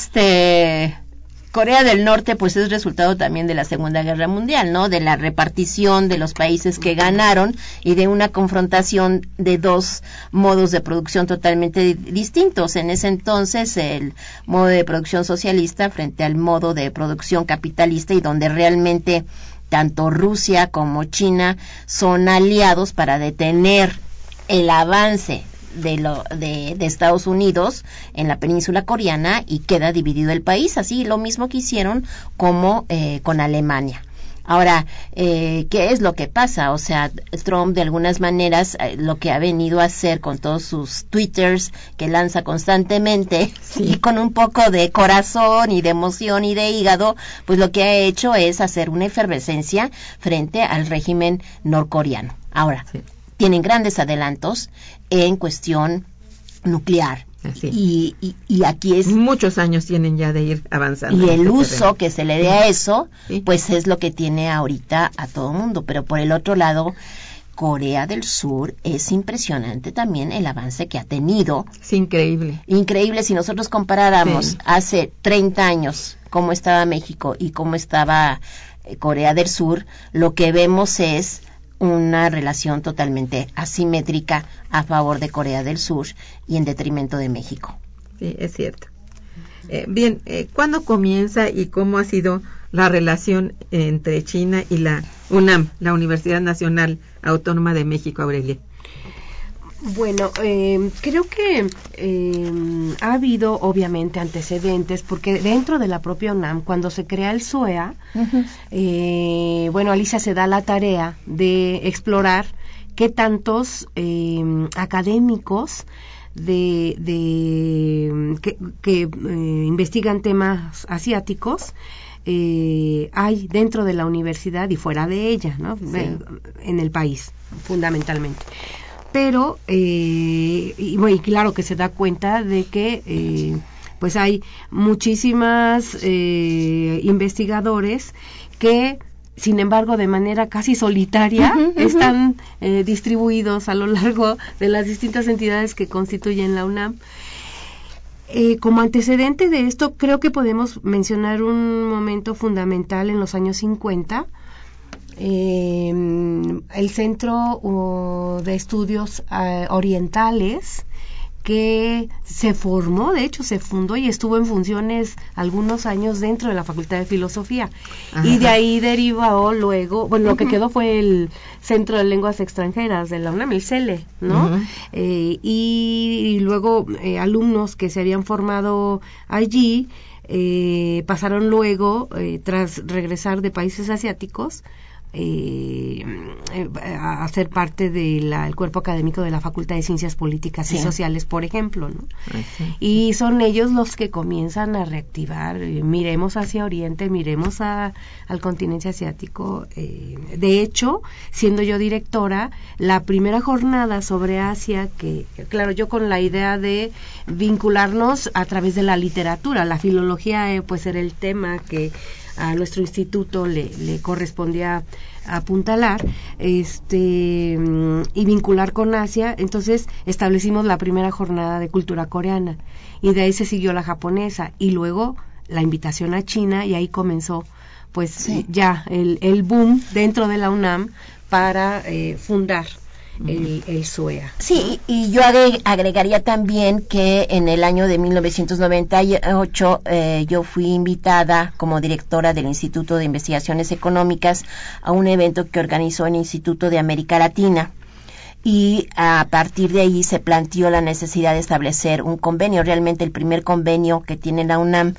Corea del Norte pues es resultado también de la Segunda Guerra Mundial, ¿no? De la repartición de los países que ganaron y de una confrontación de dos modos de producción totalmente distintos. En ese entonces el modo de producción socialista frente al modo de producción capitalista, y donde realmente tanto Rusia como China son aliados para detener el avance de Estados Unidos en la península coreana, y queda dividido el país, así lo mismo que hicieron como con Alemania. Ahora, ¿qué es lo que pasa? O sea, Trump de algunas maneras lo que ha venido a hacer con todos sus twitters que lanza constantemente, y con un poco de corazón y de emoción y de hígado, pues lo que ha hecho es hacer una efervescencia frente al régimen norcoreano. Ahora, tienen grandes adelantos en cuestión nuclear. Y aquí es... muchos años tienen ya de ir avanzando. Y el uso que se le dé a eso, pues es lo que tiene ahorita a todo mundo. Pero por el otro lado, Corea del Sur, es impresionante también el avance que ha tenido. Es increíble. Increíble, si nosotros comparáramos hace 30 años cómo estaba México y cómo estaba Corea del Sur, lo que vemos es una relación totalmente asimétrica a favor de Corea del Sur y en detrimento de México. Sí, es cierto. Bien, ¿cuándo comienza y cómo ha sido la relación entre China y la UNAM, la Universidad Nacional Autónoma de México, Aurelia? Bueno, creo que ha habido obviamente antecedentes, porque dentro de la propia UNAM, cuando se crea el SUEA, bueno, Alicia se da la tarea de explorar qué tantos académicos que investigan temas asiáticos hay dentro de la universidad y fuera de ella, ¿no? Sí. En el país, fundamentalmente. Pero, y claro que se da cuenta de que pues hay muchísimas investigadores que, sin embargo, de manera casi solitaria, están distribuidos a lo largo de las distintas entidades que constituyen la UNAM. Como antecedente de esto, creo que podemos mencionar un momento fundamental en los años 50, el Centro de Estudios Orientales, que se formó, de hecho se fundó y estuvo en funciones algunos años dentro de la Facultad de Filosofía. Ajá. Y de ahí derivó luego, bueno, lo que quedó fue el Centro de Lenguas Extranjeras de la UNAM, el CELE, ¿no? Y luego alumnos que se habían formado allí pasaron luego, tras regresar de países asiáticos, a ser parte del cuerpo académico de la Facultad de Ciencias Políticas y Sociales, por ejemplo, ¿no? Sí. Y son ellos los que comienzan a reactivar, miremos hacia Oriente, miremos al continente asiático. De hecho, siendo yo directora, la primera jornada sobre Asia, que claro, yo con la idea de vincularnos a través de la literatura, la filología pues era el tema que a nuestro instituto le correspondía apuntalar, y vincular con Asia. Entonces establecimos la primera jornada de cultura coreana y de ahí se siguió la japonesa y luego la invitación a China, y ahí comenzó pues ya el boom dentro de la UNAM para fundar el SUEA. Sí, y yo agregaría también que en el año de 1998 yo fui invitada como directora del Instituto de Investigaciones Económicas a un evento que organizó el Instituto de América Latina, y a partir de ahí se planteó la necesidad de establecer un convenio, realmente el primer convenio que tiene la UNAM,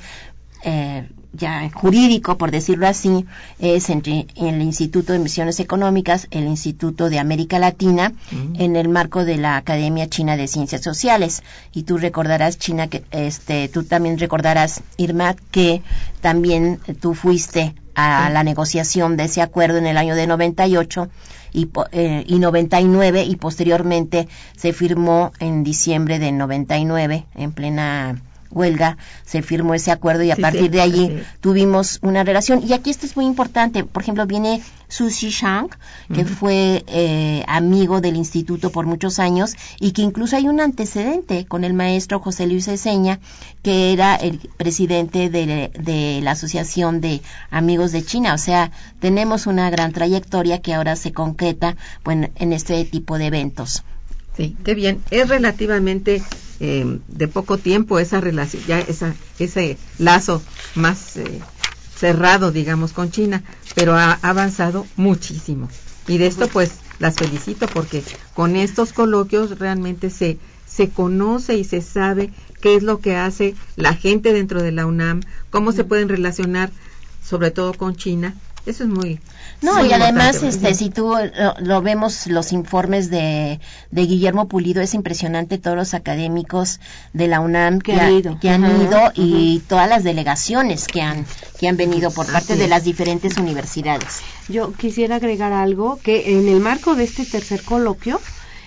ya jurídico, por decirlo así, es entre el Instituto de Misiones Económicas, el Instituto de América Latina, en el marco de la Academia China de Ciencias Sociales. Y tú recordarás, China, que tú también recordarás, Irma, que también tú fuiste a la negociación de ese acuerdo en el año de 98 y 99, y posteriormente se firmó en diciembre de 99, en plena huelga, se firmó ese acuerdo, y a partir de allí tuvimos una relación. Y aquí esto es muy importante. Por ejemplo, viene Su Shishang, que fue amigo del instituto por muchos años, y que incluso hay un antecedente con el maestro José Luis Eseña, que era el presidente de la Asociación de Amigos de China. O sea, tenemos una gran trayectoria que ahora se concreta, bueno, en este tipo de eventos. Sí, qué bien. Es relativamente de poco tiempo esa relación, ya ese lazo más cerrado, digamos, con China, pero ha avanzado muchísimo. Y de esto, pues, las felicito, porque con estos coloquios realmente se conoce y se sabe qué es lo que hace la gente dentro de la UNAM, cómo se pueden relacionar, sobre todo con China. Eso es muy... No, y además, si tú lo vemos, los informes de Guillermo Pulido, es impresionante todos los académicos de la UNAM que han ido y todas las delegaciones que han venido por parte de las diferentes universidades. Yo quisiera agregar algo, que en el marco de este tercer coloquio,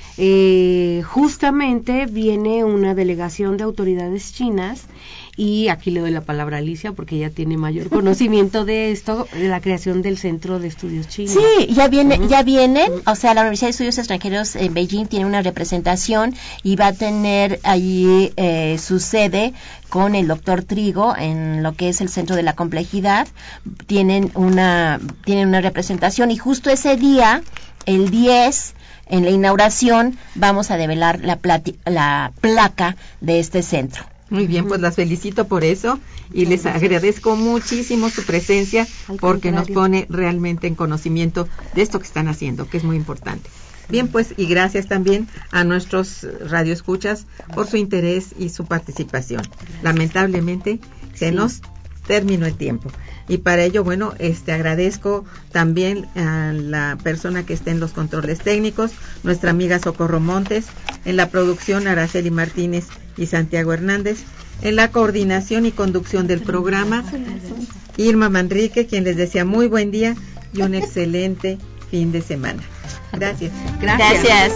justamente viene una delegación de autoridades chinas, y aquí le doy la palabra a Alicia porque ella tiene mayor conocimiento de esto, de la creación del Centro de Estudios Chinos. Sí, ya vienen, o sea, la Universidad de Estudios Extranjeros en Beijing tiene una representación y va a tener allí su sede con el doctor Trigo en lo que es el Centro de la Complejidad. Tienen una representación, y justo ese día, el 10, en la inauguración, vamos a develar la placa de este centro. Muy bien, pues las felicito por eso y les agradezco muchísimo su presencia, porque nos pone realmente en conocimiento de esto que están haciendo, que es muy importante. Bien, pues, y gracias también a nuestros radioescuchas por su interés y su participación. Lamentablemente se nos término el tiempo. Y para ello, bueno, agradezco también a la persona que está en los controles técnicos, nuestra amiga Socorro Montes, en la producción Araceli Martínez y Santiago Hernández, en la coordinación y conducción del programa, Irma Manrique, quien les desea muy buen día y un excelente fin de semana. Gracias. Gracias.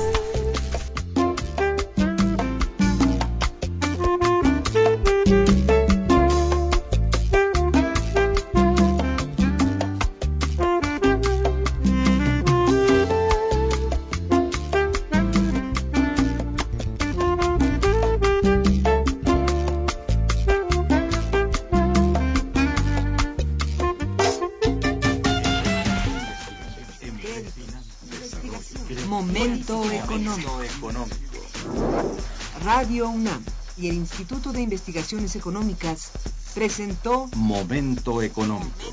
Momento económico. Radio UNAM y el Instituto de Investigaciones Económicas presentó Momento económico.